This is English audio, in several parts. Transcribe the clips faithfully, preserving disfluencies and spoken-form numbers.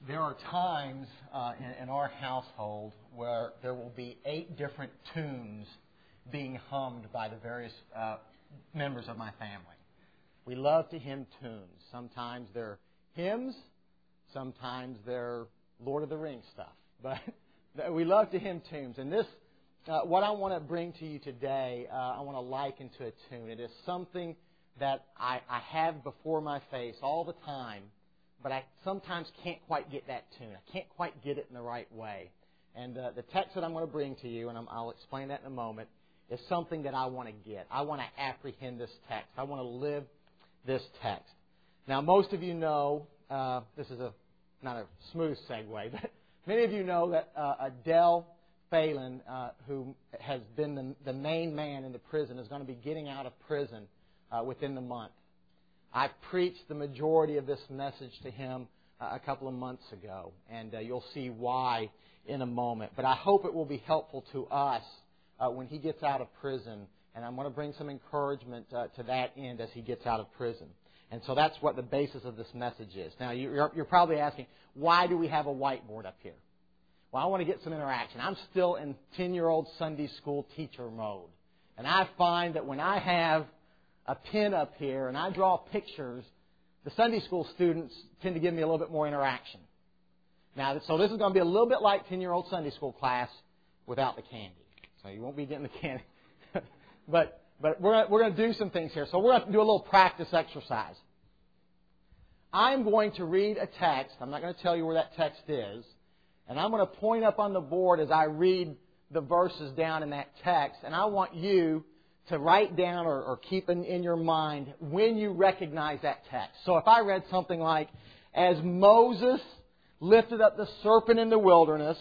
There are times uh, in, in our household where there will be eight different tunes being hummed by the various uh, members of my family. We love to hymn tunes. Sometimes they're hymns, sometimes they're Lord of the Rings stuff. But we love to hymn tunes. And this, uh, what I want to bring to you today, uh, I want to liken to a tune. It is something that I, I have before my face all the time, but I sometimes can't quite get that tune. I can't quite get it in the right way. And uh, the text that I'm going to bring to you, and I'm, I'll explain that in a moment, is something that I want to get. I want to apprehend this text. I want to live this text. Now, most of you know, uh, this is a not a smooth segue, but many of you know that uh, Adele Phelan, uh, who has been the, the main man in the prison, is going to be getting out of prison uh, within the month. I preached the majority of this message to him uh, a couple of months ago, and uh, you'll see why in a moment. But I hope it will be helpful to us uh, when he gets out of prison, and I'm going to bring some encouragement uh, to that end as he gets out of prison. And so that's what the basis of this message is. Now, you're, you're probably asking, why do we have a whiteboard up here? Well, I want to get some interaction. I'm still in ten-year-old Sunday school teacher mode. And I find that when I have a pen up here and I draw pictures, the Sunday school students tend to give me a little bit more interaction. Now, so this is going to be a little bit like ten-year-old Sunday school class without the candy. So you won't be getting the candy. but but we're, we're going to do some things here. So we're going to do a little practice exercise. I'm going to read a text. I'm not going to tell you where that text is. And I'm going to point up on the board as I read the verses down in that text. And I want you to write down or, or keep in, in your mind when you recognize that text. So if I read something like, as Moses lifted up the serpent in the wilderness,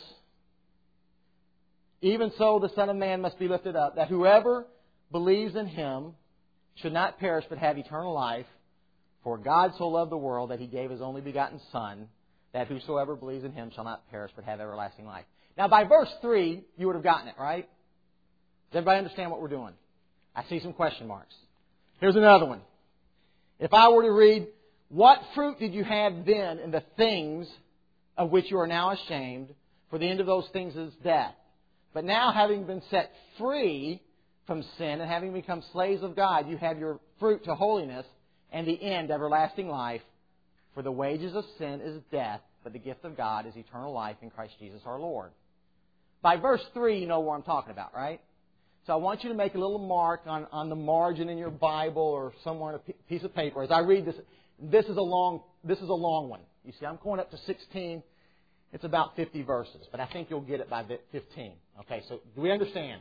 even so the Son of Man must be lifted up, that whoever believes in Him should not perish but have eternal life. For God so loved the world that He gave His only begotten Son, that whosoever believes in Him shall not perish but have everlasting life. Now by verse three, you would have gotten it, right? Does everybody understand what we're doing? I see some question marks. Here's another one. If I were to read, what fruit did you have then in the things of which you are now ashamed? For the end of those things is death. But now, having been set free from sin and having become slaves of God, you have your fruit to holiness and the end everlasting life. For the wages of sin is death, but the gift of God is eternal life in Christ Jesus our Lord. By verse three, you know what I'm talking about, right? So I want you to make a little mark on, on the margin in your Bible or somewhere on a piece of paper. As I read this, this is a long this is a long one. You see, I'm going up to sixteen. It's about fifty verses, but I think you'll get it by fifteen. Okay, so do we understand?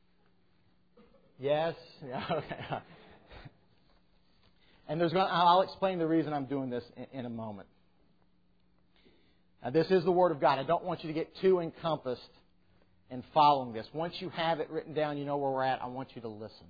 Yes? Yeah, okay. And there's going to, I'll explain the reason I'm doing this in, in a moment. Now, this is the Word of God. I don't want you to get too encompassed in following this. Once you have it written down, you know where we're at, I want you to listen.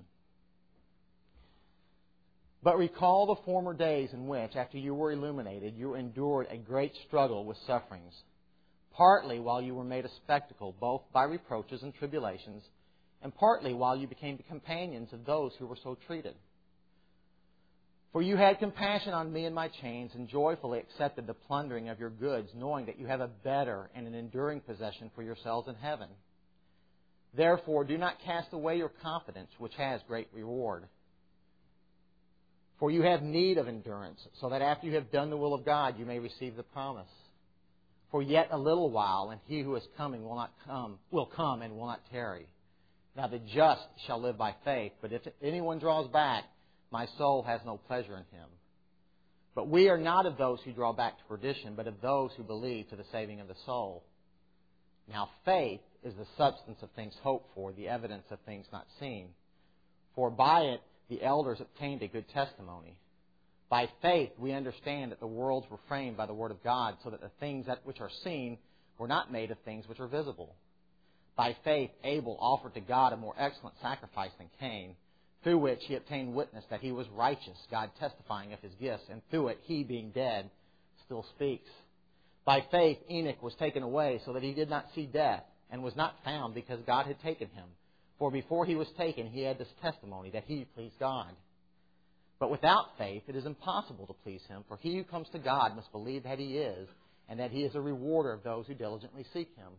But recall the former days in which, after you were illuminated, you endured a great struggle with sufferings, partly while you were made a spectacle, both by reproaches and tribulations, and partly while you became the companions of those who were so treated. For you had compassion on me in my chains, and joyfully accepted the plundering of your goods, knowing that you have a better and an enduring possession for yourselves in heaven. Therefore, do not cast away your confidence, which has great reward. For you have need of endurance, so that after you have done the will of God, you may receive the promise. For yet a little while, and He who is coming will not come, will come and will not tarry. Now the just shall live by faith, but if anyone draws back, my soul has no pleasure in him. But we are not of those who draw back to perdition, but of those who believe to the saving of the soul. Now faith is the substance of things hoped for, the evidence of things not seen. For by it the elders obtained a good testimony. By faith we understand that the worlds were framed by the Word of God, so that the things that which are seen were not made of things which are visible. By faith Abel offered to God a more excellent sacrifice than Cain, through which he obtained witness that he was righteous, God testifying of his gifts, and through it he, being dead, still speaks. By faith Enoch was taken away, so that he did not see death, and was not found, because God had taken him. For before he was taken, he had this testimony, that he pleased God. But without faith it is impossible to please Him, for he who comes to God must believe that He is, and that He is a rewarder of those who diligently seek Him.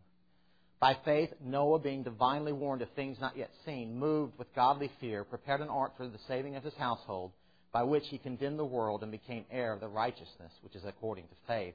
By faith, Noah, being divinely warned of things not yet seen, moved with godly fear, prepared an ark for the saving of his household, by which he condemned the world and became heir of the righteousness which is according to faith.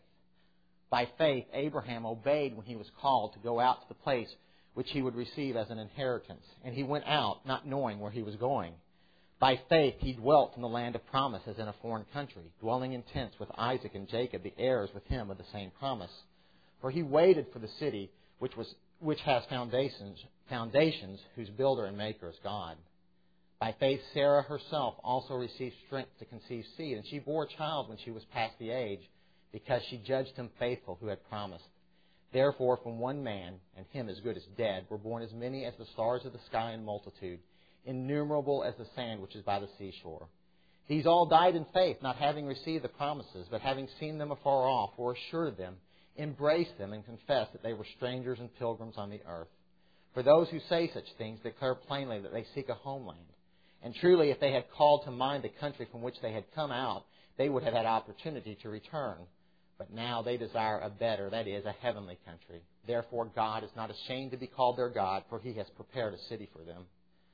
By faith, Abraham obeyed when he was called to go out to the place which he would receive as an inheritance, and he went out, not knowing where he was going. By faith, he dwelt in the land of promise as in a foreign country, dwelling in tents with Isaac and Jacob, the heirs with him of the same promise. For he waited for the city which was which has foundations, foundations, whose builder and maker is God. By faith, Sarah herself also received strength to conceive seed, and she bore a child when she was past the age, because she judged him faithful who had promised. Therefore, from one man, and him as good as dead, were born as many as the stars of the sky in multitude, innumerable as the sand which is by the seashore. These all died in faith, not having received the promises, but having seen them afar off, were assured of them, embraced them, and confessed that they were strangers and pilgrims on the earth. For those who say such things declare plainly that they seek a homeland. And truly, if they had called to mind the country from which they had come out, they would have had opportunity to return. But now they desire a better, that is, a heavenly country. Therefore God is not ashamed to be called their God, for He has prepared a city for them.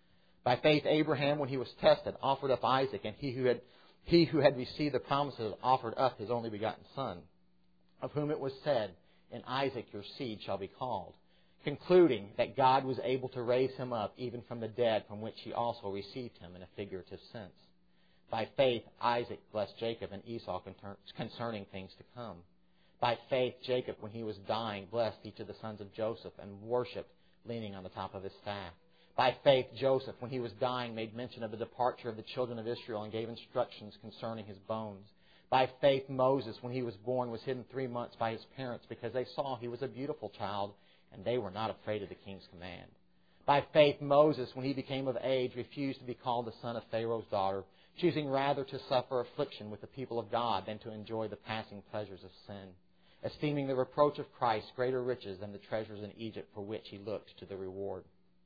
By faith Abraham, when he was tested, offered up Isaac, and he who had, he who had received the promises offered up his only begotten son, of whom it was said, in Isaac your seed shall be called, concluding that God was able to raise him up even from the dead, from which he also received him in a figurative sense. By faith Isaac blessed Jacob and Esau concerning things to come. By faith Jacob, when he was dying, blessed each of the sons of Joseph and worshipped, leaning on the top of his staff. By faith Joseph, when he was dying, made mention of the departure of the children of Israel and gave instructions concerning his bones. By faith Moses, when he was born, was hidden three months by his parents because they saw he was a beautiful child, and they were not afraid of the king's command. By faith Moses, when he became of age, refused to be called the son of Pharaoh's daughter, choosing rather to suffer affliction with the people of God than to enjoy the passing pleasures of sin, esteeming the reproach of Christ greater riches than the treasures in Egypt, for which he looked to the reward.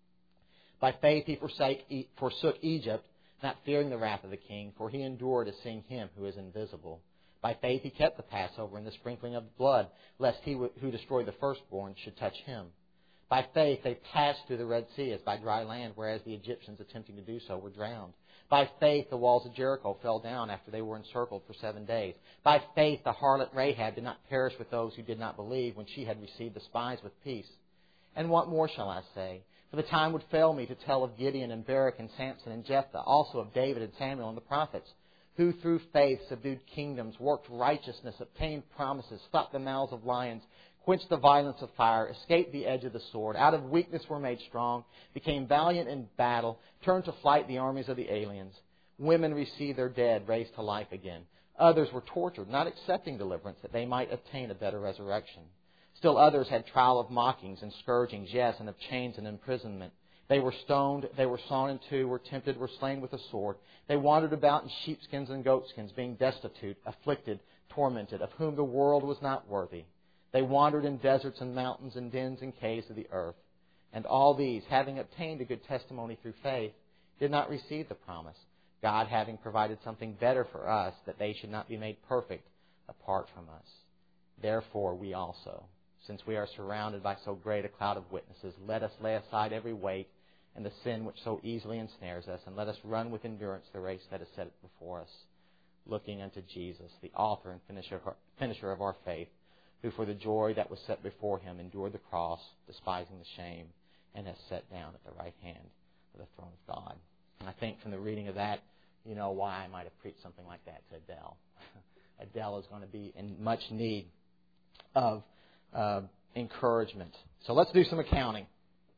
By faith he forsake, forsook Egypt, not fearing the wrath of the king, for he endured as seeing him who is invisible. By faith he kept the Passover and the sprinkling of blood, lest he who destroyed the firstborn should touch him. By faith they passed through the Red Sea as by dry land, whereas the Egyptians attempting to do so were drowned. By faith the walls of Jericho fell down after they were encircled for seven days. By faith the harlot Rahab did not perish with those who did not believe, when she had received the spies with peace. And what more shall I say? For the time would fail me to tell of Gideon and Barak and Samson and Jephthah, also of David and Samuel and the prophets, who through faith subdued kingdoms, worked righteousness, obtained promises, stopped the mouths of lions, quenched the violence of fire, escaped the edge of the sword, out of weakness were made strong, became valiant in battle, turned to flight the armies of the aliens. Women received their dead raised to life again. Others were tortured, not accepting deliverance, that they might obtain a better resurrection. Still others had trial of mockings and scourgings, yes, and of chains and imprisonment. They were stoned, they were sawn in two, were tempted, were slain with a sword. They wandered about in sheepskins and goatskins, being destitute, afflicted, tormented, of whom the world was not worthy. They wandered in deserts and mountains and dens and caves of the earth. And all these, having obtained a good testimony through faith, did not receive the promise, God having provided something better for us, that they should not be made perfect apart from us. Therefore we also, since we are surrounded by so great a cloud of witnesses, let us lay aside every weight and the sin which so easily ensnares us, and let us run with endurance the race that is set before us, looking unto Jesus, the author and finisher of our, finisher of our faith, who for the joy that was set before him endured the cross, despising the shame, and has sat down at the right hand of the throne of God. And I think from the reading of that, you know why I might have preached something like that to Adele. Adele is going to be in much need of uh, encouragement. So let's do some accounting.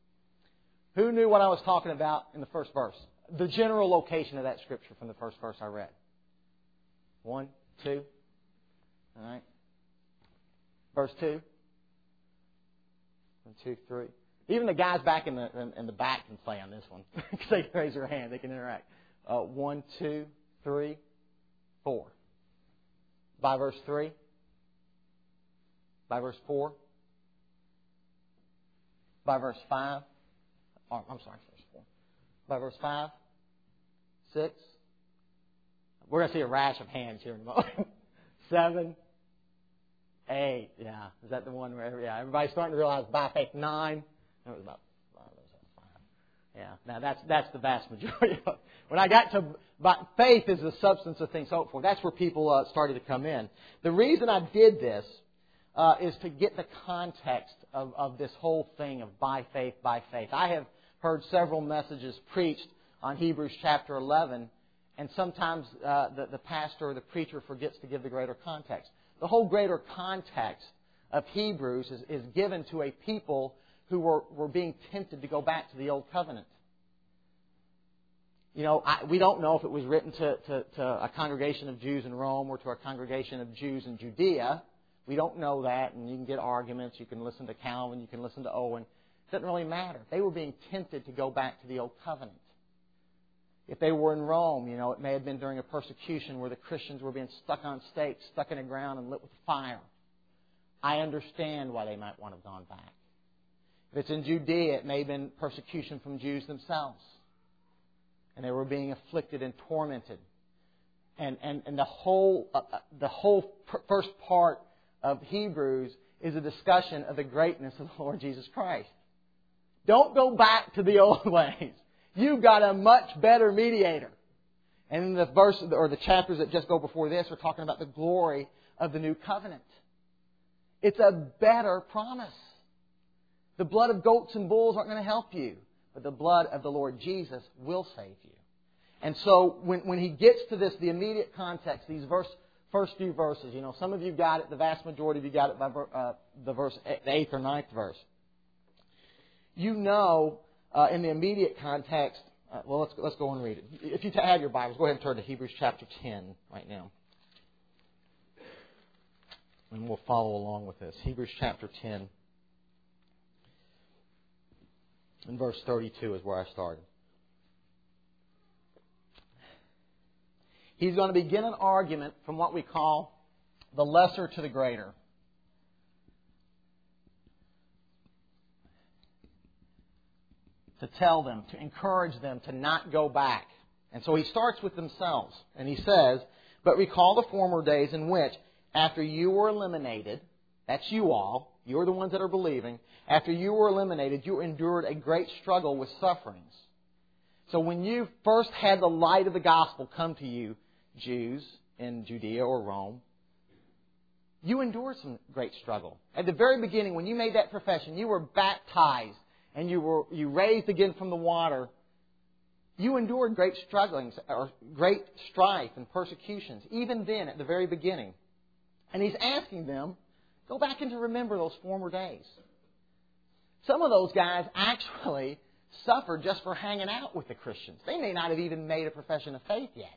Who knew what I was talking about in the first verse? The general location of that scripture from the first verse I read. One, two. All right. Verse two. One, two, three. Even the guys back in the in, in the back can play on this one because they can raise their hand. They can interact. Uh, one, two, three, four. By verse three. By verse four. By verse five. Oh, I'm sorry, verse four. By verse five. Six. We're going to see a rash of hands here in a moment. Seven. Eight, yeah. Is that the one where, yeah, everybody's starting to realize by faith nine? It was about five. Yeah, now that's that's the vast majority of it. When I got to by faith is the substance of things hoped for, that's where people uh, started to come in. The reason I did this uh, is to get the context of, of this whole thing of by faith, by faith. I have heard several messages preached on Hebrews chapter eleven, and sometimes uh, the, the pastor or the preacher forgets to give the greater context. The whole greater context of Hebrews is, is given to a people who were, were being tempted to go back to the Old Covenant. You know, I, we don't know if it was written to, to, to a congregation of Jews in Rome or to a congregation of Jews in Judea. We don't know that, and you can get arguments. You can listen to Calvin. You can listen to Owen. It doesn't really matter. They were being tempted to go back to the Old Covenant. If they were in Rome, you know, it may have been during a persecution where the Christians were being stuck on stakes, stuck in the ground and lit with fire. I understand why they might want to have gone back. If it's in Judea, it may have been persecution from Jews themselves. And they were being afflicted and tormented. And, and, and the whole, uh, the whole first part of Hebrews is a discussion of the greatness of the Lord Jesus Christ. Don't go back to the old ways. You've got a much better mediator. And in the verse or the chapters that just go before this are talking about the glory of the new covenant. It's a better promise. The blood of goats and bulls aren't going to help you, but the blood of the Lord Jesus will save you. And so when, when he gets to this, the immediate context, these verse, first few verses, you know, some of you got it, the vast majority of you got it by uh, the verse, the eighth or ninth verse. You know, uh, in the immediate context, uh, well, let's let's go and read it. If you have your Bibles, go ahead and turn to Hebrews chapter ten right now. And we'll follow along with this. Hebrews chapter ten. And verse thirty-two is where I started. He's going to begin an argument from what we call the lesser to the greater. To tell them, to encourage them to not go back. And so he starts with themselves. And he says, but recall the former days in which, after you were eliminated, that's you all, you're the ones that are believing, after you were eliminated, you endured a great struggle with sufferings. So when you first had the light of the gospel come to you, Jews in Judea or Rome, you endured some great struggle. At the very beginning, when you made that profession, you were baptized and you were you raised again from the water. You endured great strugglings or great strife and persecutions, even then at the very beginning. And he's asking them, go back and to remember those former days. Some of those guys actually suffered just for hanging out with the Christians. They may not have even made a profession of faith yet.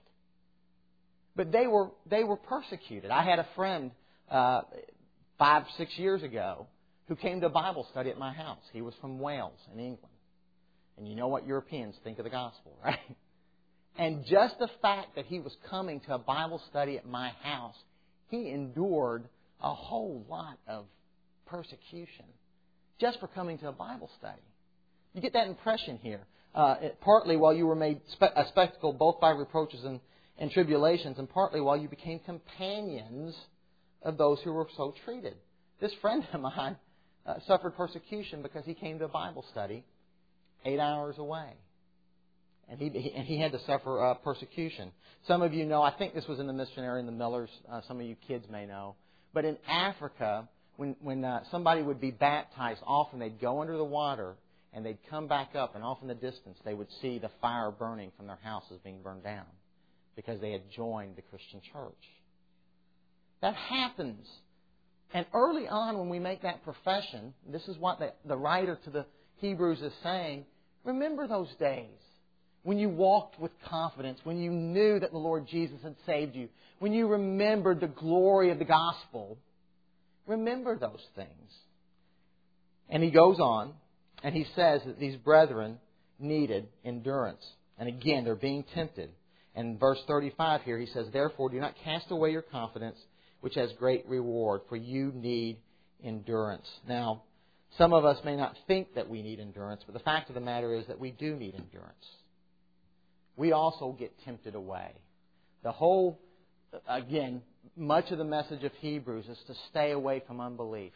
But they were they were persecuted. I had a friend uh, five, six years ago who came to a Bible study at my house. He was from Wales in England. And you know what Europeans think of the gospel, right? And just the fact that he was coming to a Bible study at my house, he endured a whole lot of persecution just for coming to a Bible study. You get that impression here. Uh, it, partly while you were made spe- a spectacle both by reproaches and, and tribulations, and partly while you became companions of those who were so treated. This friend of mine uh, suffered persecution because he came to a Bible study eight hours away. And he, he, and he had to suffer uh, persecution. Some of you know, I think this was in the missionary in the Millers, uh, some of you kids may know. But in Africa, when, when uh, somebody would be baptized, often they'd go under the water and they'd come back up, and off in the distance they would see the fire burning from their houses being burned down because they had joined the Christian church. That happens. And early on when we make that profession, this is what the, the writer to the Hebrews is saying, remember those days when you walked with confidence, when you knew that the Lord Jesus had saved you, when you remembered the glory of the gospel. Remember those things. And he goes on, and he says that these brethren needed endurance. And again, they're being tempted. And in verse thirty-five here, he says, therefore, do not cast away your confidence, which has great reward, for you need endurance. Now, some of us may not think that we need endurance, but the fact of the matter is that we do need endurance. We also get tempted away. The whole, again, much of the message of Hebrews is to stay away from unbelief.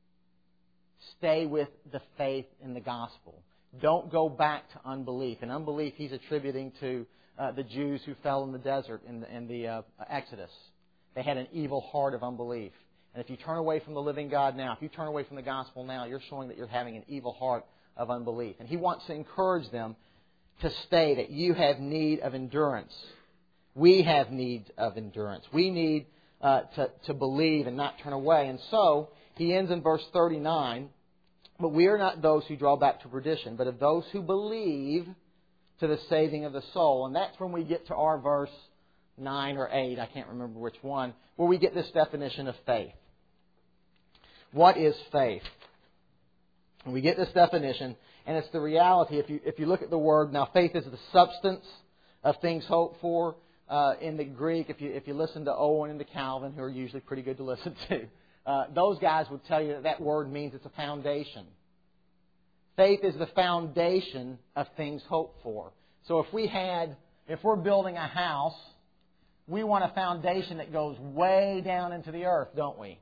Stay with the faith in the gospel. Don't go back to unbelief. And unbelief he's attributing to uh, the Jews who fell in the desert in the, in the uh, Exodus. They had an evil heart of unbelief. And if you turn away from the living God now, if you turn away from the gospel now, you're showing that you're having an evil heart of unbelief. And he wants to encourage them to stay, that you have need of endurance. We have need of endurance. We need uh, to, to believe and not turn away. And so, he ends in verse thirty-nine, but we are not those who draw back to perdition, but of those who believe to the saving of the soul. And that's when we get to our verse nine or eight, I can't remember which one, where we get this definition of faith. What is faith? And we get this definition, and it's the reality. If you if you look at the word, now faith is the substance of things hoped for. Uh, in the Greek, if you if you listen to Owen and to Calvin, who are usually pretty good to listen to, uh, those guys would tell you that that word means it's a foundation. Faith is the foundation of things hoped for. So if we had, if we're building a house, we want a foundation that goes way down into the earth, don't we?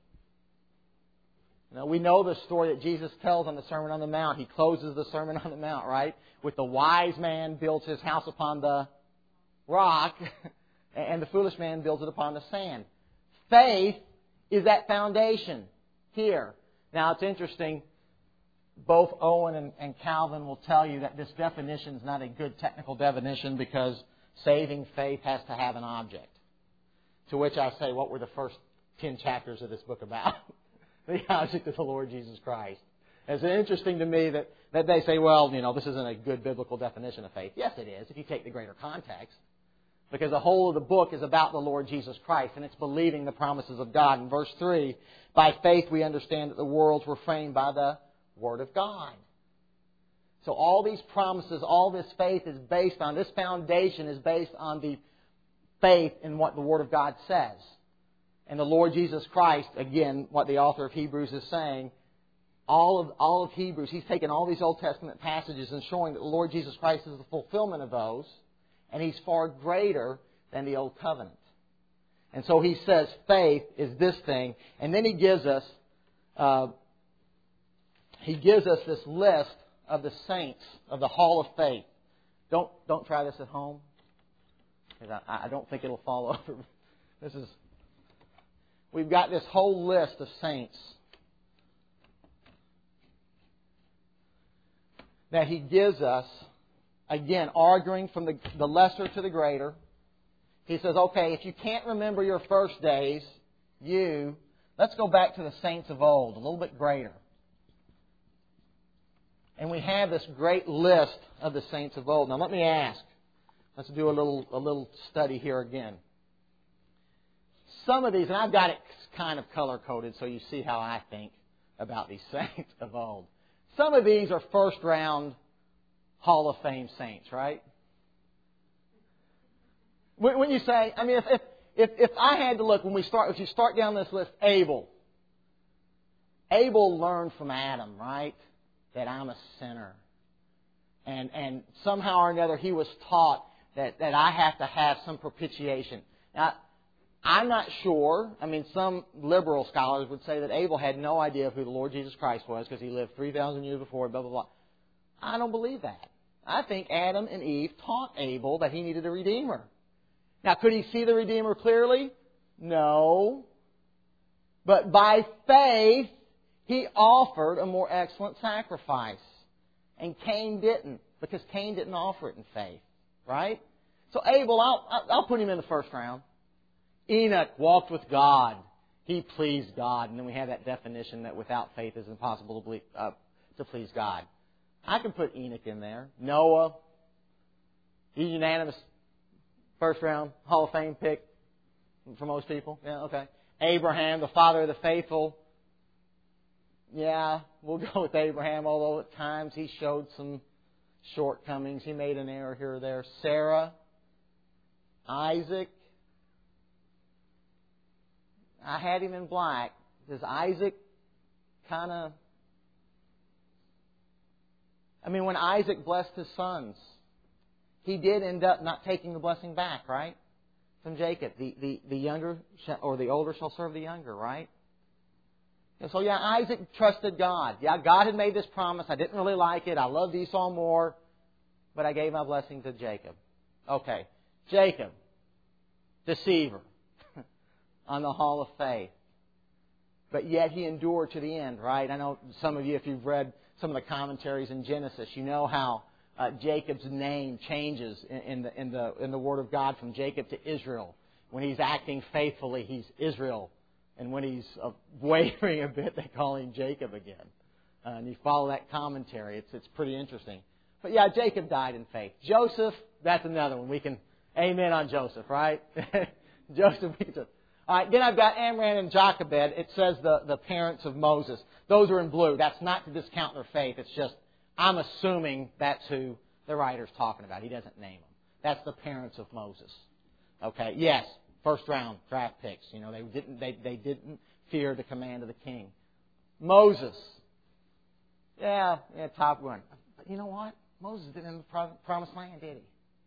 Now, we know the story that Jesus tells on the Sermon on the Mount. He closes the Sermon on the Mount, right? With the wise man builds his house upon the rock, and the foolish man builds it upon the sand. Faith is that foundation here. Now, it's interesting. Both Owen and, and Calvin will tell you that this definition is not a good technical definition because saving faith has to have an object. To which I say, what were the first ten chapters of this book about? The object of the Lord Jesus Christ. It's interesting to me that, that they say, well, you know, this isn't a good biblical definition of faith. Yes, it is, if you take the greater context. Because the whole of the book is about the Lord Jesus Christ, and it's believing the promises of God. In verse three, by faith we understand that the worlds were framed by the Word of God. So all these promises, all this faith is based on, this foundation is based on the faith in what the Word of God says. And the Lord Jesus Christ, again, what the author of Hebrews is saying, all of all of Hebrews, he's taken all these Old Testament passages and showing that the Lord Jesus Christ is the fulfillment of those, and He's far greater than the Old Covenant. And so he says faith is this thing, and then he gives us uh, he gives us this list of the saints of the Hall of Faith. Don't don't try this at home, because I, I don't think it'll fall over. This is we've got this whole list of saints that he gives us, again, arguing from the, the lesser to the greater. He says, okay, if you can't remember your first days, you, let's go back to the saints of old, a little bit greater. And we have this great list of the saints of old. Now let me ask, let's do a little a little study here again. Some of these, and I've got it kind of color-coded so you see how I think about these saints of old. Some of these are first-round Hall of Fame saints, right? When, when you say, I mean, if, if if if I had to look, when we start, if you start down this list, Abel. Abel learned from Adam, right? That I'm a sinner. And and somehow or another he was taught that, that I have to have some propitiation. Now, I'm not sure. I mean, some liberal scholars would say that Abel had no idea who the Lord Jesus Christ was because he lived three thousand years before, blah, blah, blah. I don't believe that. I think Adam and Eve taught Abel that he needed a Redeemer. Now, could he see the Redeemer clearly? No. But by faith, he offered a more excellent sacrifice. And Cain didn't, because Cain didn't offer it in faith. Right? So Abel, I'll, I'll put him in the first round. Enoch walked with God. He pleased God. And then we have that definition that without faith it's impossible to, believe, uh, to please God. I can put Enoch in there. Noah. He's unanimous first round Hall of Fame pick for most people. Yeah, okay. Abraham, the father of the faithful. Yeah, we'll go with Abraham, although at times he showed some shortcomings. He made an error here or there. Sarah. Isaac. I had him in black. Does Isaac kind of... I mean, when Isaac blessed his sons, he did end up not taking the blessing back, right? from Jacob. The, the, the younger shall, or the older shall serve the younger, right? And so, yeah, Isaac trusted God. Yeah, God had made this promise. I didn't really like it. I loved Esau more. But I gave my blessing to Jacob. Okay. Jacob, deceiver on the hall of faith. But yet he endured to the end, right? I know some of you, if you've read some of the commentaries in Genesis, you know how uh, Jacob's name changes in, in the in the in the Word of God from Jacob to Israel. When he's acting faithfully, he's Israel, and when he's uh, wavering a bit, they call him Jacob again. Uh, and you follow that commentary; it's it's pretty interesting. But yeah, Jacob died in faith. Joseph, that's another one. We can amen on Joseph, right? Joseph, we can. All right, then I've got Amram and Jochebed. It says the, the parents of Moses. Those are in blue. That's not to discount their faith. It's just, I'm assuming that's who the writer's talking about. He doesn't name them. That's the parents of Moses. Okay, yes, first round draft picks. You know, they didn't they, they didn't fear the command of the king. Moses. Yeah, yeah, top one. But you know what? Moses didn't in the promised land, did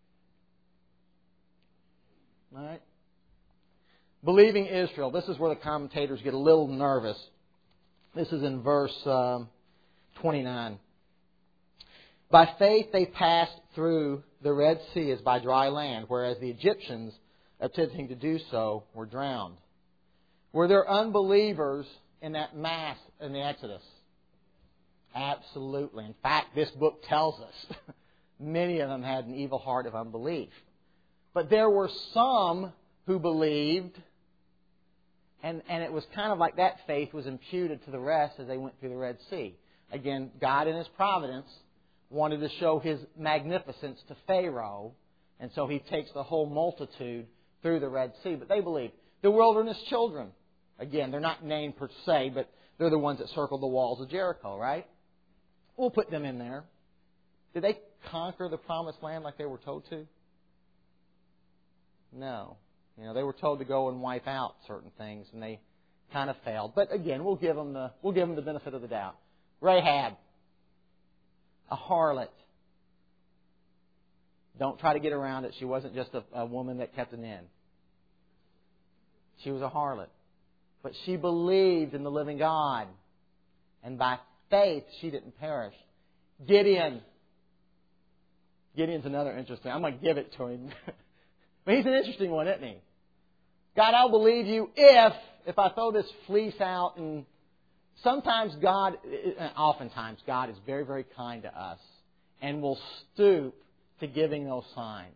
he? All right. Believing Israel. This is where the commentators get a little nervous. This is in verse um, twenty-nine. By faith they passed through the Red Sea as by dry land, whereas the Egyptians, attempting to do so, were drowned. Were there unbelievers in that mass in the Exodus? Absolutely. In fact, this book tells us many of them had an evil heart of unbelief. But there were some who believed, and, and it was kind of like that faith was imputed to the rest as they went through the Red Sea. Again, God in His providence wanted to show His magnificence to Pharaoh, and so He takes the whole multitude through the Red Sea. But they believed. The wilderness children, again, they're not named per se, but they're the ones that circled the walls of Jericho, right? We'll put them in there. Did they conquer the promised land like they were told to? No. You know, they were told to go and wipe out certain things, and they kind of failed. But again, we'll give them the we'll give them the benefit of the doubt. Rahab, a harlot. Don't try to get around it. She wasn't just a, a woman that kept an inn. She was a harlot, but she believed in the living God, and by faith she didn't perish. Gideon. Gideon's another interesting. I'm going to give it to him. But he's an interesting one, isn't he? God, I'll believe you if, if I throw this fleece out. And sometimes God, oftentimes God is very, very kind to us and will stoop to giving those signs.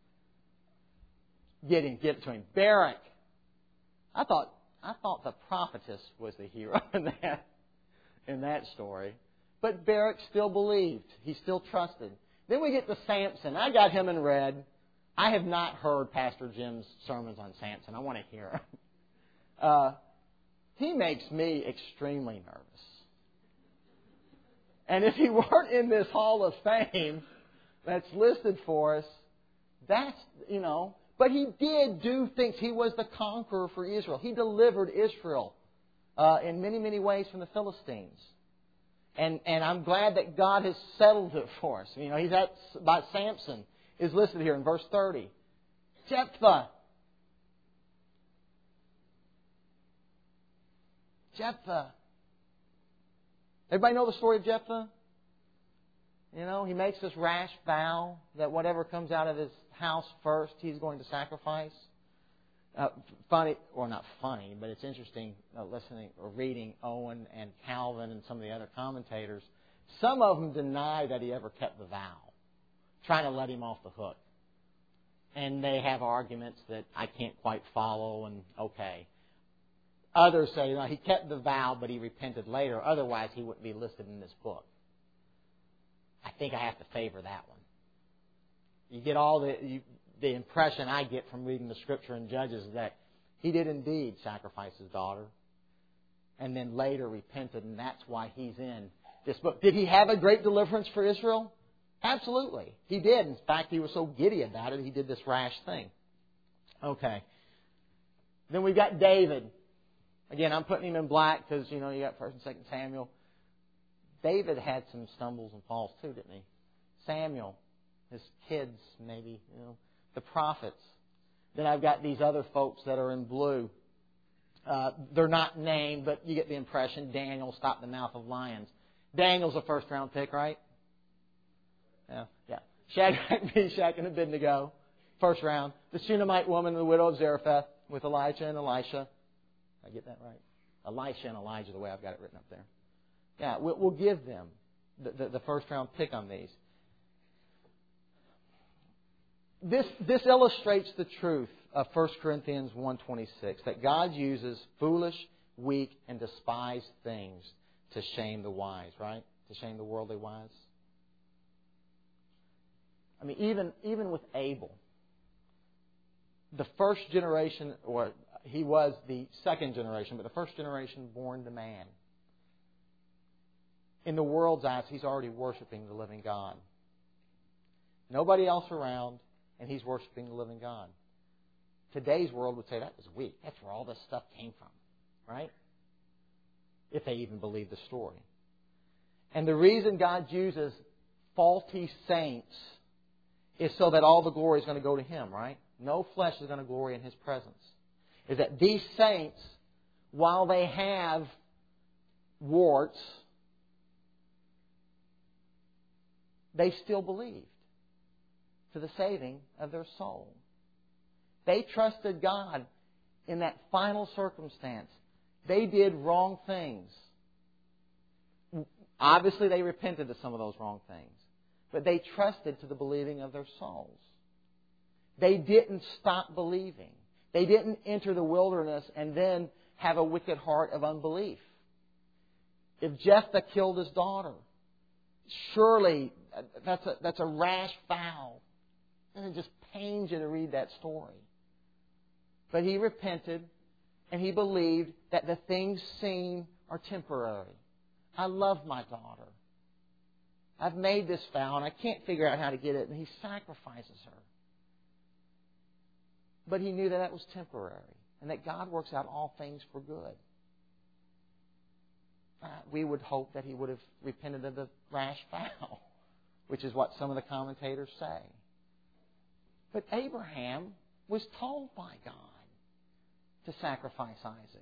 Gideon, give it to him. Barak. I thought, I thought the prophetess was the hero in that, in that story. But Barak still believed. He still trusted. Then we get to Samson. I got him in red. I have not heard Pastor Jim's sermons on Samson. I want to hear him. Uh, he makes me extremely nervous. And if he weren't in this Hall of Fame that's listed for us, that's, you know, but he did do things. He was the conqueror for Israel. He delivered Israel uh, in many, many ways from the Philistines. And and I'm glad that God has settled it for us. You know, he's at, about Samson is listed here in verse thirty. Jephthah. Jephthah. Everybody know the story of Jephthah? You know, he makes this rash vow that whatever comes out of his house first, he's going to sacrifice. Uh, funny, or not funny, but it's interesting uh, listening or reading Owen and Calvin and some of the other commentators. Some of them deny that he ever kept the vow, trying to let him off the hook. And they have arguments that I can't quite follow, and okay. Others say, no, he kept the vow, but he repented later. Otherwise, he wouldn't be listed in this book. I think I have to favor that one. You get all the... You, The impression I get from reading the Scripture in Judges is that he did indeed sacrifice his daughter and then later repented, and that's why he's in this book. Did he have a great deliverance for Israel? Absolutely. He did. In fact, he was so giddy about it, he did this rash thing. Okay. Then we've got David. Again, I'm putting him in black because, you know, you got First and Second Samuel. David had some stumbles and falls too, didn't he? Samuel, his kids maybe, you know. The prophets. Then I've got these other folks that are in blue. Uh, they're not named, but you get the impression. Daniel stopped the mouth of lions. Daniel's a first round pick, right? Yeah. Yeah. Shadrach, Meshach, and Abednego, first round. The Shunammite woman, the widow of Zarephath, with Elijah and Elisha. Did I get that right? Elisha and Elijah, the way I've got it written up there. Yeah, we'll, we'll give them the, the, the first round pick on these. This, this illustrates the truth of First Corinthians one twenty-six, that God uses foolish, weak, and despised things to shame the wise, right? To shame the worldly wise. I mean, even, even with Abel, the first generation, or he was the second generation, but the first generation born to man. In the world's eyes, he's already worshiping the living God. Nobody else around, and he's worshiping the living God. Today's world would say that was weak. That's where all this stuff came from, right? If they even believe the story. And the reason God uses faulty saints is so that all the glory is going to go to Him, right? No flesh is going to glory in His presence. Is that these saints, while they have warts, they still believed to the saving of their soul. They trusted God in that final circumstance. They did wrong things. Obviously, they repented of some of those wrong things. But they trusted to the believing of their souls. They didn't stop believing. They didn't enter the wilderness and then have a wicked heart of unbelief. If Jephthah killed his daughter, surely that's a, that's a rash foul. And it just pains you to read that story. But he repented, and he believed that the things seen are temporary. I love my daughter. I've made this vow, and I can't figure out how to get it, and he sacrifices her. But he knew that that was temporary, and that God works out all things for good. Uh, we would hope that he would have repented of the rash vow, which is what some of the commentators say. But Abraham was told by God to sacrifice Isaac.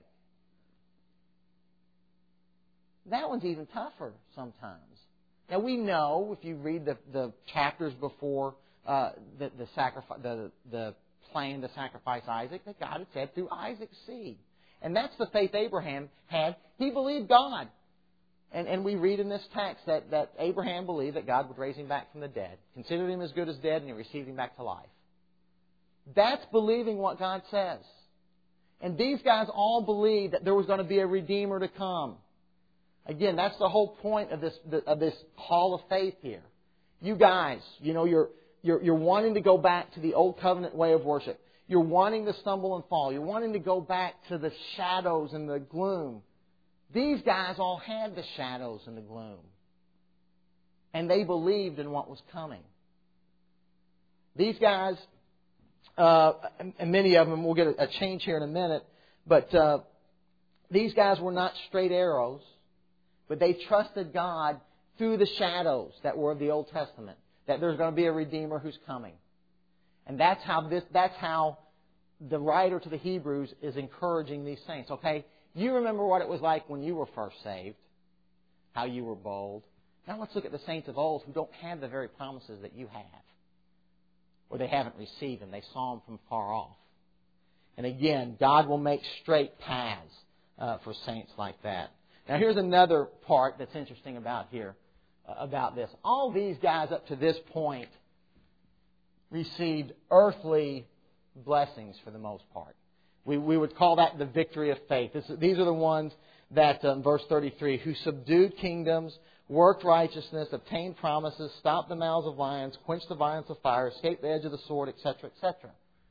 That one's even tougher sometimes. Now we know, if you read the, the chapters before uh, the, the, sacrifice, the, the plan to sacrifice Isaac, that God had said through Isaac's seed. And that's the faith Abraham had. He believed God. And, and we read in this text that, that Abraham believed that God would raise him back from the dead, considered him as good as dead, and he received him back to life. That's believing what God says. And these guys all believed that there was going to be a Redeemer to come. Again, that's the whole point of this of this hall of faith here. You guys, you know, you're you're you're wanting to go back to the old covenant way of worship. You're wanting to stumble and fall. You're wanting to go back to the shadows and the gloom. These guys all had the shadows and the gloom. And they believed in what was coming. These guys, uh, and many of them, we'll get a change here in a minute, but uh, these guys were not straight arrows, but they trusted God through the shadows that were of the Old Testament, that there's going to be a Redeemer who's coming. And that's how this. That's how the writer to the Hebrews is encouraging these saints. Okay, you remember what it was like when you were first saved, how you were bold. Now let's look at the saints of old who don't have the very promises that you have, or they haven't received them. They saw them from far off. And again, God will make straight paths uh, for saints like that. Now here's another part that's interesting about here, uh, about this. All these guys up to this point received earthly blessings for the most part. We we would call that the victory of faith. This, these are the ones that, um, verse thirty-three, who subdued kingdoms, worked righteousness, obtained promises, stopped the mouths of lions, quenched the violence of fire, escaped the edge of the sword, et cetera, et cetera.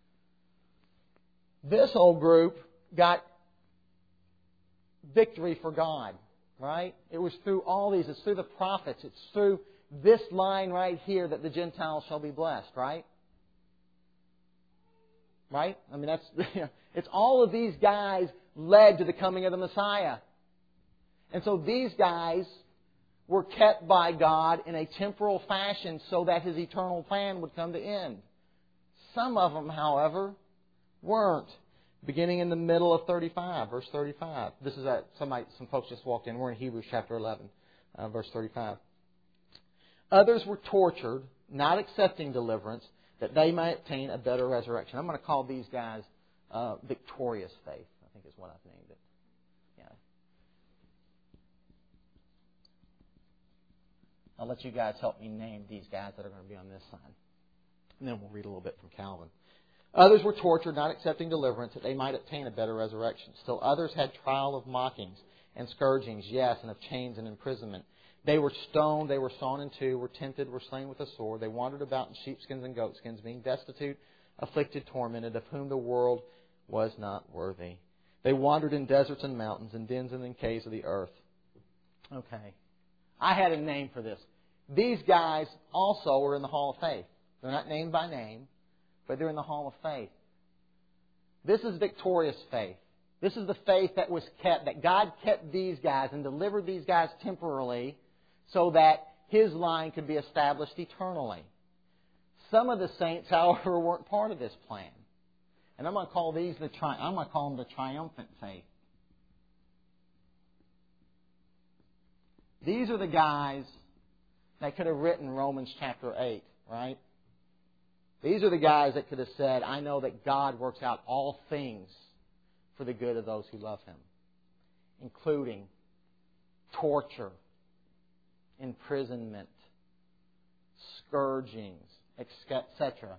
This whole group got victory for God, right? It was through all these. It's through the prophets. It's through this line right here that the Gentiles shall be blessed, right? Right? I mean, that's it's all of these guys led to the coming of the Messiah. And so these guys were kept by God in a temporal fashion so that His eternal plan would come to end. Some of them, however, weren't. Beginning in the middle of thirty-five, verse thirty-five. This is a, somebody, some folks just walked in. We're in Hebrews chapter eleven, uh, verse thirty-five. Others were tortured, not accepting deliverance, that they might obtain a better resurrection. I'm going to call these guys uh, victorious faith, I think is what I've named it. Yeah. I'll let you guys help me name these guys that are going to be on this side. And then we'll read a little bit from Calvin. Others were tortured, not accepting deliverance, that they might obtain a better resurrection. Still others had trial of mockings and scourgings, yes, and of chains and imprisonment. They were stoned, they were sawn in two, were tempted, were slain with a sword. They wandered about in sheepskins and goatskins, being destitute, afflicted, tormented, of whom the world was not worthy. They wandered in deserts and mountains, in dens and in caves of the earth. Okay. I had a name for this. These guys also were in the Hall of Faith. They're not named by name, but they're in the Hall of Faith. This is victorious faith. This is the faith that was kept, that God kept these guys and delivered these guys temporarily so that His line could be established eternally. Some of the saints, however, weren't part of this plan. And I'm going to call these the tri- I'm going to call them the triumphant faith. These are the guys that could have written Romans chapter eight, right? These are the guys that could have said, I know that God works out all things for the good of those who love Him, including torture, imprisonment, scourgings, et cetera.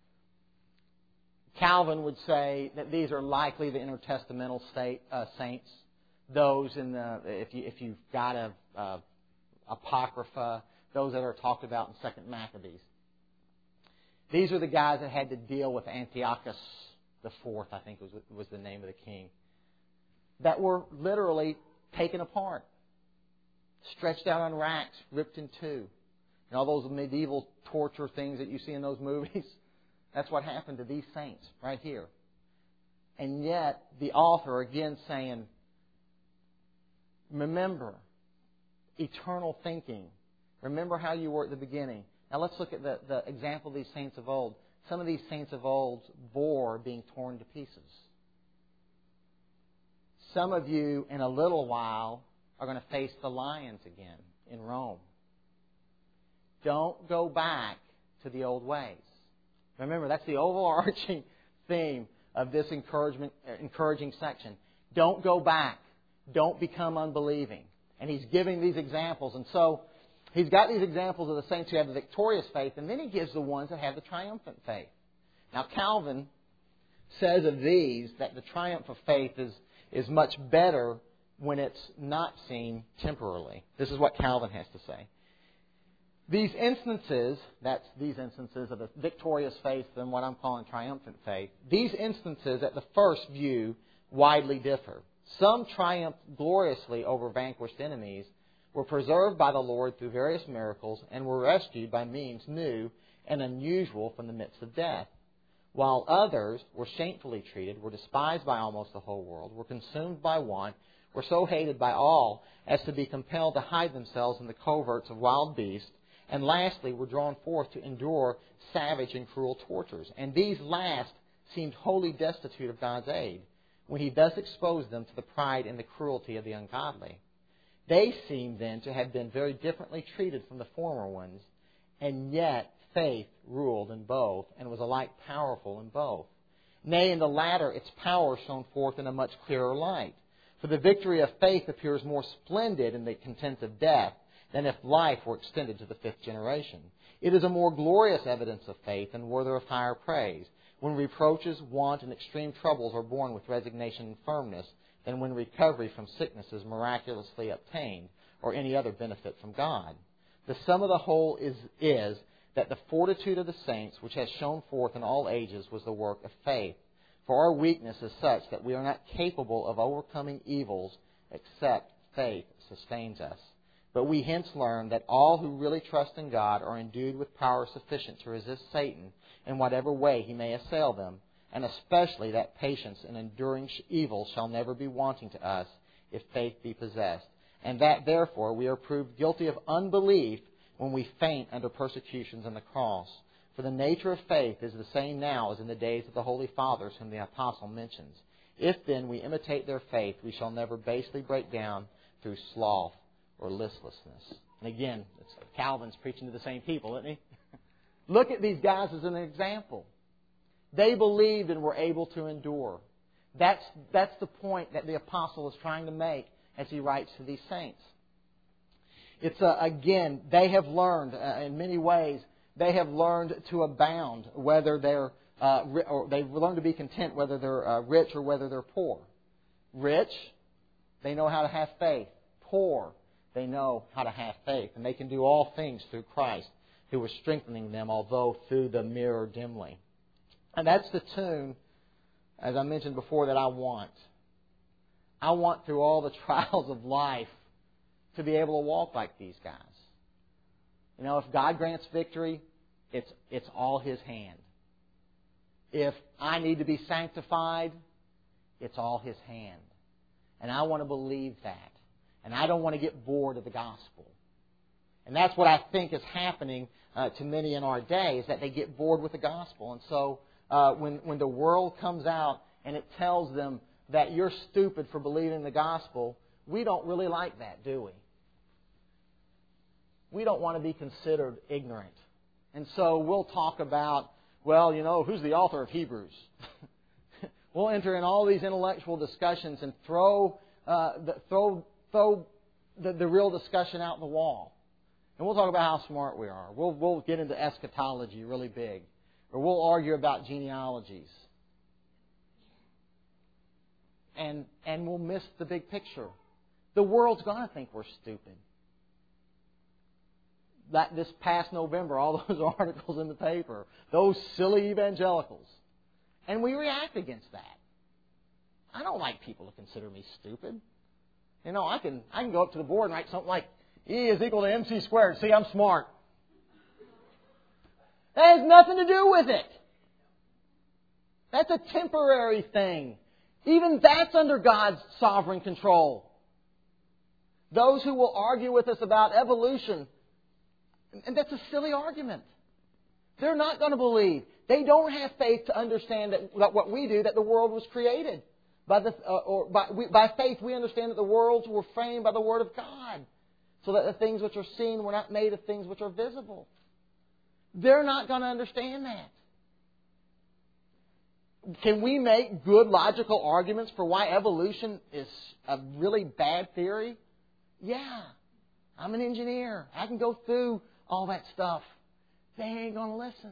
Calvin would say that these are likely the intertestamental state, uh, saints. Those in the, if you if you've got a, a apocrypha, those that are talked about in Second Maccabees. These are the guys that had to deal with Antiochus the Fourth, I think was was the name of the king, that were literally taken apart, stretched out on racks, ripped in two. And all those medieval torture things that you see in those movies, that's what happened to these saints right here. And yet, the author again saying, remember eternal thinking. Remember how you were at the beginning. Now let's look at the, the example of these saints of old. Some of these saints of old bore being torn to pieces. Some of you, in a little while, are going to face the lions again in Rome. Don't go back to the old ways. Remember, that's the overarching theme of this encouragement, encouraging section. Don't go back. Don't become unbelieving. And he's giving these examples. And so he's got these examples of the saints who have the victorious faith, and then he gives the ones that have the triumphant faith. Now, Calvin says of these that the triumph of faith is, is much better when it's not seen temporarily. This is what Calvin has to say. These instances, that's these instances of the victorious faith and what I'm calling triumphant faith, these instances at the first view widely differ. Some triumphed gloriously over vanquished enemies, were preserved by the Lord through various miracles, and were rescued by means new and unusual from the midst of death. While others were shamefully treated, were despised by almost the whole world, were consumed by want, were so hated by all as to be compelled to hide themselves in the coverts of wild beasts, and lastly were drawn forth to endure savage and cruel tortures. And these last seemed wholly destitute of God's aid, when He thus exposed them to the pride and the cruelty of the ungodly. They seem then to have been very differently treated from the former ones, and yet faith ruled in both, and was alike powerful in both. Nay, in the latter its power shone forth in a much clearer light. For the victory of faith appears more splendid in the contents of death than if life were extended to the fifth generation. It is a more glorious evidence of faith and worthy of higher praise, when reproaches, want, and extreme troubles are borne with resignation and firmness, than when recovery from sickness is miraculously obtained, or any other benefit from God. The sum of the whole is, is that the fortitude of the saints, which has shone forth in all ages, was the work of faith. For our weakness is such that we are not capable of overcoming evils except faith sustains us. But we hence learn that all who really trust in God are endued with power sufficient to resist Satan in whatever way he may assail them, and especially that patience in enduring evil shall never be wanting to us if faith be possessed, and that therefore we are proved guilty of unbelief when we faint under persecutions and the cross. For the nature of faith is the same now as in the days of the Holy Fathers whom the Apostle mentions. If then we imitate their faith, we shall never basely break down through sloth or listlessness. And again, it's Calvin's preaching to the same people, isn't he? Look at these guys as an example. They believed and were able to endure. That's, that's the point that the Apostle is trying to make as he writes to these saints. It's uh, again, they have learned uh, in many ways, they have learned to abound, whether they're uh, or they've learned to be content, whether they're uh, rich or whether they're poor. Rich, they know how to have faith. Poor, they know how to have faith, and they can do all things through Christ, who is strengthening them, although through the mirror dimly. And that's the tune, as I mentioned before, that I want. I want through all the trials of life to be able to walk like these guys. You know, if God grants victory, it's it's all His hand. If I need to be sanctified, it's all His hand. And I want to believe that. And I don't want to get bored of the gospel. And that's what I think is happening uh, to many in our day, is that they get bored with the gospel. And so uh, when, when the world comes out and it tells them that you're stupid for believing the gospel, we don't really like that, do we? We don't want to be considered ignorant. And so we'll talk about, well, you know, who's the author of Hebrews? We'll enter in all these intellectual discussions and throw uh, the, throw throw the, the real discussion out the wall. And we'll talk about how smart we are. We'll we'll get into eschatology really big, or we'll argue about genealogies, and and we'll miss the big picture. The world's going to think we're stupid. That this past November, all those articles in the paper, those silly evangelicals. And we react against that. I don't like people to consider me stupid. You know, I can I can go up to the board and write something like, E is equal to mc squared. See, I'm smart. That has nothing to do with it. That's a temporary thing. Even that's under God's sovereign control. Those who will argue with us about evolution, and that's a silly argument. They're not going to believe. They don't have faith to understand that, that what we do, that the world was created. By, the, uh, or by, we, by faith, we understand that the worlds were framed by the Word of God, so that the things which are seen were not made of things which are visible. They're not going to understand that. Can we make good logical arguments for why evolution is a really bad theory? Yeah. I'm an engineer. I can go through all that stuff. They ain't going to listen.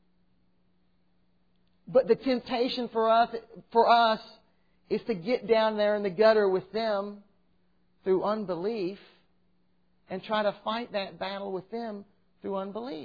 But the temptation for us, for us is to get down there in the gutter with them through unbelief and try to fight that battle with them through unbelief.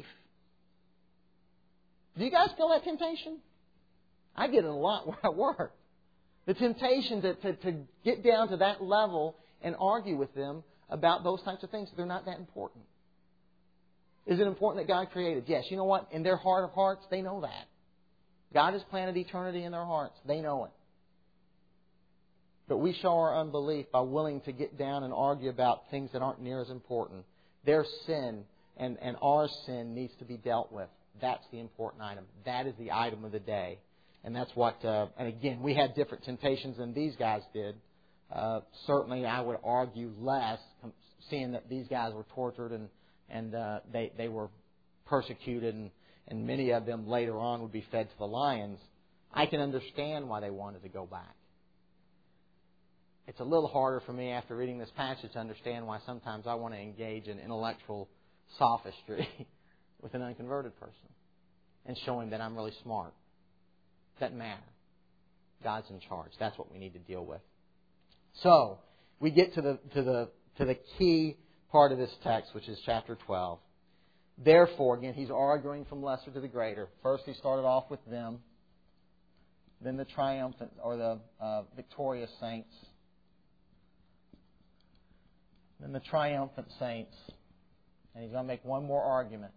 Do you guys feel that temptation? I get it a lot where I work. The temptation to, to, to get down to that level and argue with them about those types of things. They're not that important. Is it important that God created? Yes. You know what? In their heart of hearts, they know that. God has planted eternity in their hearts. They know it. But we show our unbelief by willing to get down and argue about things that aren't near as important. Their sin and, and our sin needs to be dealt with. That's the important item. That is the item of the day. And that's what, uh, and again, we had different temptations than these guys did. Uh, certainly, I would argue less, seeing that these guys were tortured and, and uh, they, they were persecuted, and, and many of them later on would be fed to the lions. I can understand why they wanted to go back. It's a little harder for me after reading this passage to understand why sometimes I want to engage in intellectual sophistry with an unconverted person and showing that I'm really smart. Doesn't matter. God's in charge. That's what we need to deal with. So, we get to the to the to the key part of this text, which is chapter twelve. Therefore, again, he's arguing from lesser to the greater. First, he started off with them, then the triumphant or the uh, victorious saints, then the triumphant saints, and he's going to make one more argument.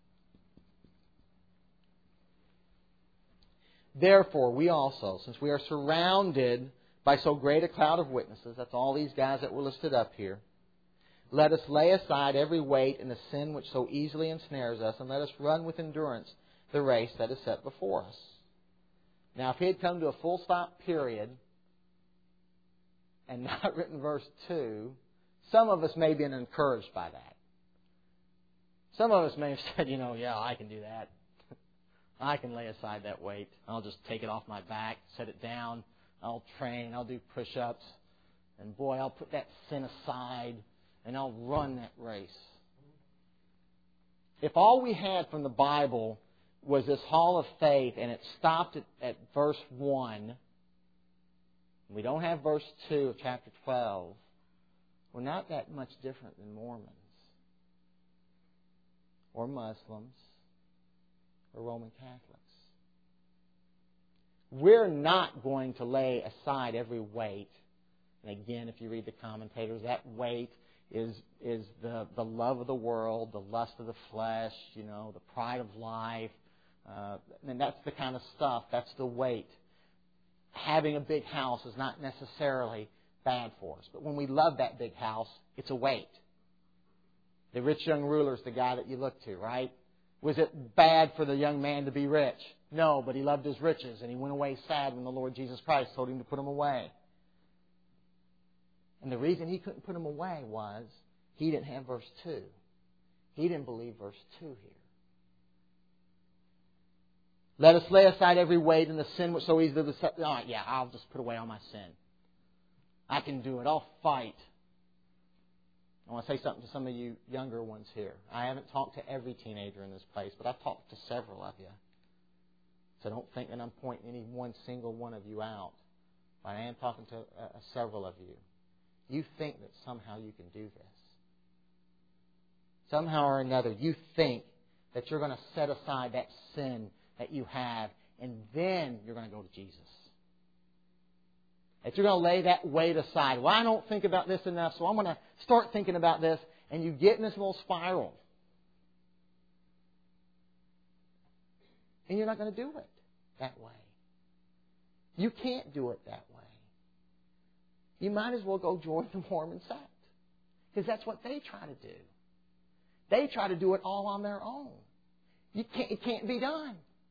Therefore, we also, since we are surrounded by so great a cloud of witnesses, that's all these guys that were listed up here, let us lay aside every weight and the sin which so easily ensnares us, and let us run with endurance the race that is set before us. Now, if he had come to a full stop period and not written verse two, some of us may have been encouraged by that. Some of us may have said, you know, yeah, I can do that. I can lay aside that weight. I'll just take it off my back, set it down. I'll train. I'll do push-ups. And boy, I'll put that sin aside and I'll run that race. If all we had from the Bible was this hall of faith and it stopped at, at verse one, we don't have verse two of chapter twelve, we're not that much different than Mormons or Muslims or Roman Catholics. We're not going to lay aside every weight. And again, if you read the commentators, that weight is is the, the love of the world, the lust of the flesh, you know, the pride of life. Uh, and that's the kind of stuff, that's the weight. Having a big house is not necessarily bad for us. But when we love that big house, it's a weight. The rich young ruler is the guy that you look to, right? Was it bad for the young man to be rich? No, but he loved his riches, and he went away sad when the Lord Jesus Christ told him to put them away. And the reason he couldn't put them away was he didn't have verse two. He didn't believe verse two here. Let us lay aside every weight and the sin which so easily beset. Oh, yeah, I'll just put away all my sin. I can do it. I'll fight. I want to say something to some of you younger ones here. I haven't talked to every teenager in this place, but I've talked to several of you. So don't think that I'm pointing any one single one of you out. But I am talking to uh, several of you. You think that somehow you can do this. Somehow or another, you think that you're going to set aside that sin that you have, and then you're going to go to Jesus. That you're going to lay that weight aside. Well, I don't think about this enough, so I'm going to start thinking about this, and you get in this little spiral. And you're not going to do it that way. You can't do it that way. You might as well go join the Mormon sect. Because that's what they try to do. They try to do it all on their own. You can't, it can't be done.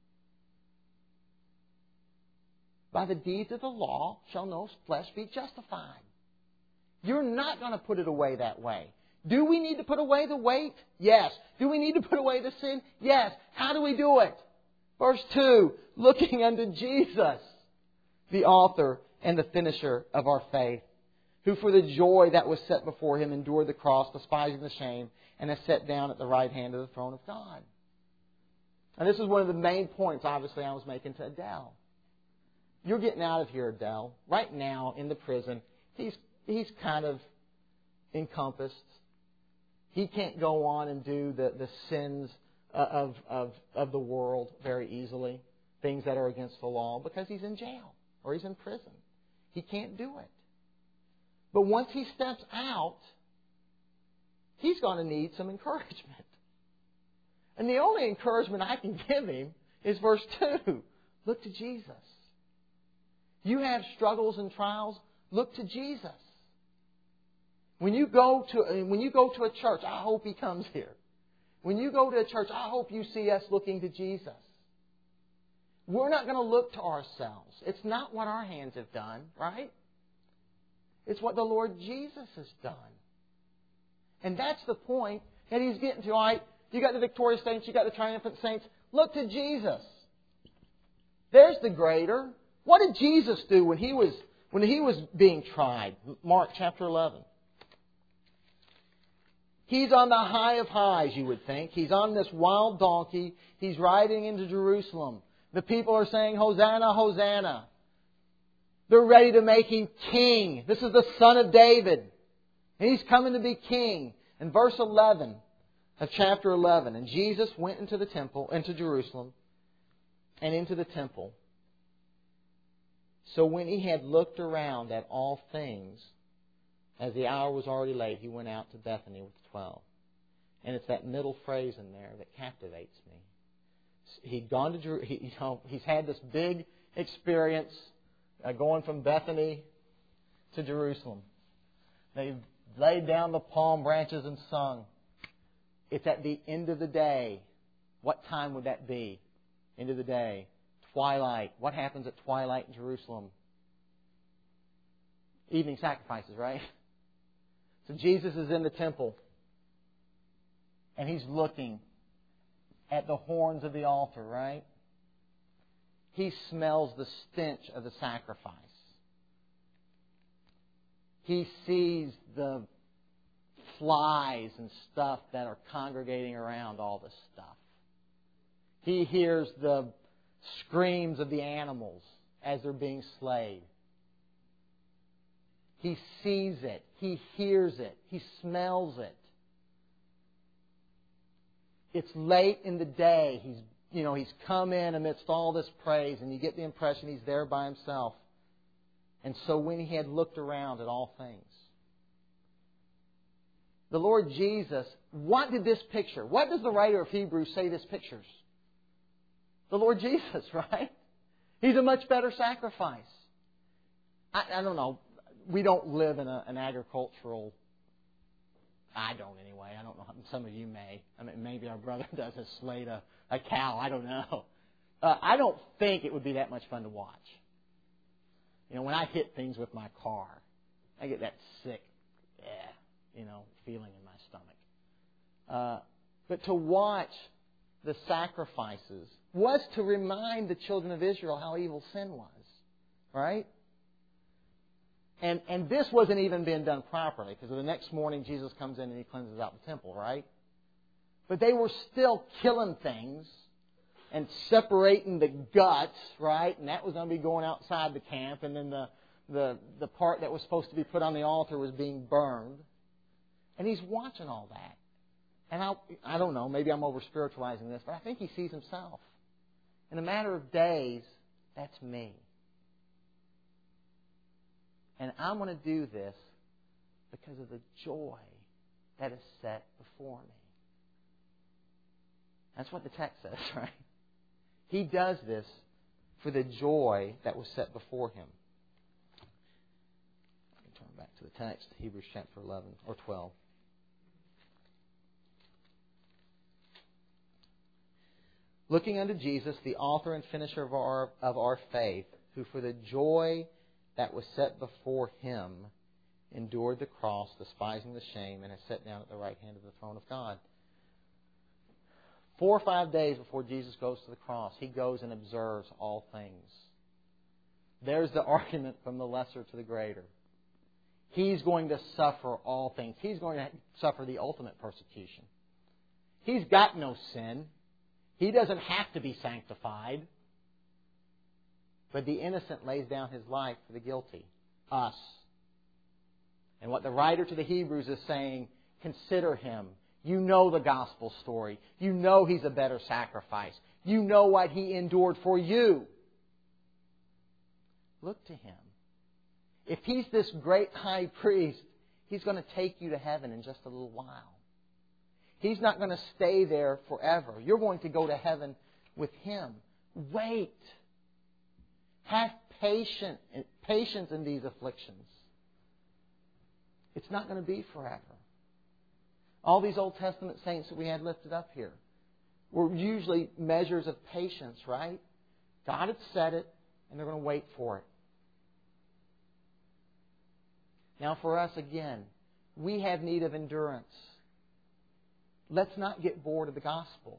By the deeds of the law shall no flesh be justified. You're not going to put it away that way. Do we need to put away the weight? Yes. Do we need to put away the sin? Yes. How do we do it? Verse two, looking unto Jesus, the author and the finisher of our faith, who for the joy that was set before Him endured the cross, despising the shame, and has sat down at the right hand of the throne of God. And this is one of the main points, obviously, I was making to Adele. You're getting out of here, Adele. Right now, in the prison, he's he's kind of encompassed. He can't go on and do the, the sins of, of, of the world very easily, things that are against the law, because he's in jail or he's in prison. He can't do it. But once he steps out, he's going to need some encouragement. And the only encouragement I can give him is verse two. Look to Jesus. You have struggles and trials, look to Jesus. When you go to when you go to a church, I hope he comes here. When you go to a church, I hope you see us looking to Jesus. We're not going to look to ourselves. It's not what our hands have done, right? It's what the Lord Jesus has done. And that's the point that he's getting to. All right, you got the victorious saints, you got the triumphant saints. Look to Jesus. There's the greater. What did Jesus do when he was when he was being tried? Mark chapter eleven. He's on the high of highs, you would think. He's on this wild donkey. He's riding into Jerusalem. The people are saying, Hosanna, Hosanna. They're ready to make him king. This is the son of David. And he's coming to be king. In verse eleven of chapter eleven, and Jesus went into the temple, into Jerusalem, and into the temple. So when he had looked around at all things, as the hour was already late, he went out to Bethany with the twelve. And it's that middle phrase in there that captivates me. He'd gone to Jerusalem. He, you know, he's had this big experience uh, going from Bethany to Jerusalem. They've laid down the palm branches and sung. It's at the end of the day. What time would that be? into the day. Twilight. What happens at twilight in Jerusalem? Evening sacrifices, right? So Jesus is in the temple. And He's looking at the horns of the altar, right? He smells the stench of the sacrifice. He sees the flies and stuff that are congregating around all this stuff. He hears the screams of the animals as they're being slayed. He sees it. He hears it. He smells it. It's late in the day. He's, you know, he's come in amidst all this praise, and you get the impression He's there by Himself. And so when He had looked around at all things, the Lord Jesus, what did this picture? What does the writer of Hebrews say this pictures? The Lord Jesus, right? He's a much better sacrifice. I, I don't know. We don't live in a, an agricultural... I don't anyway. I don't know. Some of you may. I mean, maybe our brother does has slayed a, a cow. I don't know. Uh, I don't think it would be that much fun to watch. You know, when I hit things with my car, I get that sick, eh, you know, feeling in my stomach. Uh, but to watch the sacrifices was to remind the children of Israel how evil sin was, right? And and this wasn't even being done properly, because the next morning Jesus comes in and He cleanses out the temple, right? But they were still killing things and separating the guts, right? And that was going to be going outside the camp, and then the the the part that was supposed to be put on the altar was being burned. And He's watching all that. And I I don't know, maybe I'm over spiritualizing this, but I think He sees Himself. In a matter of days, that's me. And I'm going to do this because of the joy that is set before me. That's what the text says, right? He does this for the joy that was set before Him. I can turn back to the text, Hebrews chapter eleven or twelve. Looking unto Jesus, the author and finisher of our, of our faith, who for the joy that was set before Him endured the cross, despising the shame, and has sat down at the right hand of the throne of God. Four or five days before Jesus goes to the cross, He goes and observes all things. There's the argument from the lesser to the greater. He's going to suffer all things. He's going to suffer the ultimate persecution. He's got no sin. He doesn't have to be sanctified. But the innocent lays down his life for the guilty, us. And what the writer to the Hebrews is saying, consider Him. You know the gospel story. You know He's a better sacrifice. You know what He endured for you. Look to Him. If He's this great high priest, He's going to take you to heaven in just a little while. He's not going to stay there forever. You're going to go to heaven with Him. Wait. Have patience, patience in these afflictions. It's not going to be forever. All these Old Testament saints that we had lifted up here were usually measures of patience, right? God had said it, and they're going to wait for it. Now for us again, we have need of endurance. Let's not get bored of the gospel.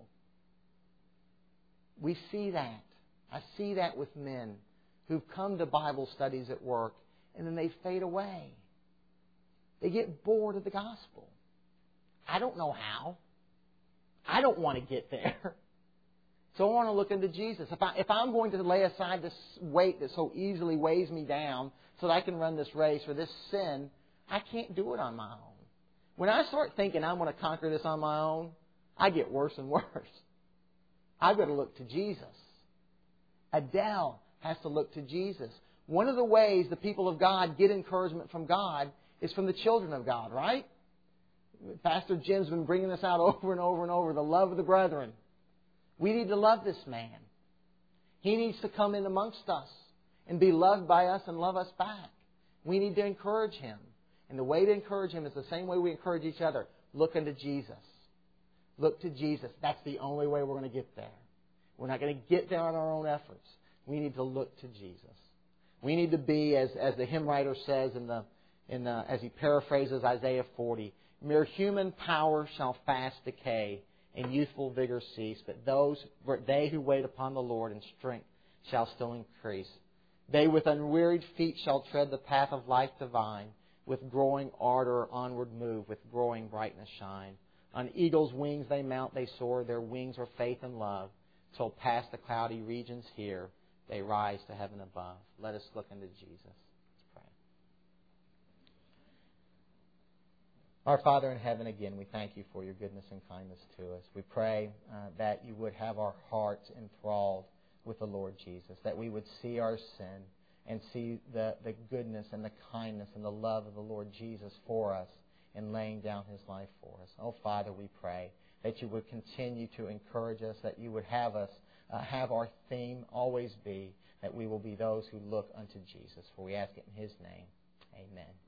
We see that. I see that with men who've come to Bible studies at work, and then they fade away. They get bored of the gospel. I don't know how. I don't want to get there. So I want to look into Jesus. If, I, if I'm going to lay aside this weight that so easily weighs me down so that I can run this race or this sin, I can't do it on my own. When I start thinking I'm going to conquer this on my own, I get worse and worse. I've got to look to Jesus. Adele has to look to Jesus. One of the ways the people of God get encouragement from God is from the children of God, right? Pastor Jim's been bringing this out over and over and over, the love of the brethren. We need to love this man. He needs to come in amongst us and be loved by us and love us back. We need to encourage him. And the way to encourage him is the same way we encourage each other. Look unto Jesus. Look to Jesus. That's the only way we're going to get there. We're not going to get there on our own efforts. We need to look to Jesus. We need to be, as, as the hymn writer says in the, in the, as he paraphrases Isaiah forty, mere human power shall fast decay, and youthful vigor cease, but those, they who wait upon the Lord in strength shall still increase. They with unwearied feet shall tread the path of life divine, with growing ardor onward move, with growing brightness shine. On eagle's wings they mount, they soar, their wings are faith and love, till past the cloudy regions here, they rise to heaven above. Let us look unto Jesus. Let's pray. Our Father in heaven, again, we thank you for your goodness and kindness to us. We pray uh, that you would have our hearts enthralled with the Lord Jesus, that we would see our sin and see the, the goodness and the kindness and the love of the Lord Jesus for us in laying down His life for us. Oh, Father, we pray that you would continue to encourage us, that you would have us uh, have our theme always be that we will be those who look unto Jesus. For we ask it in His name. Amen.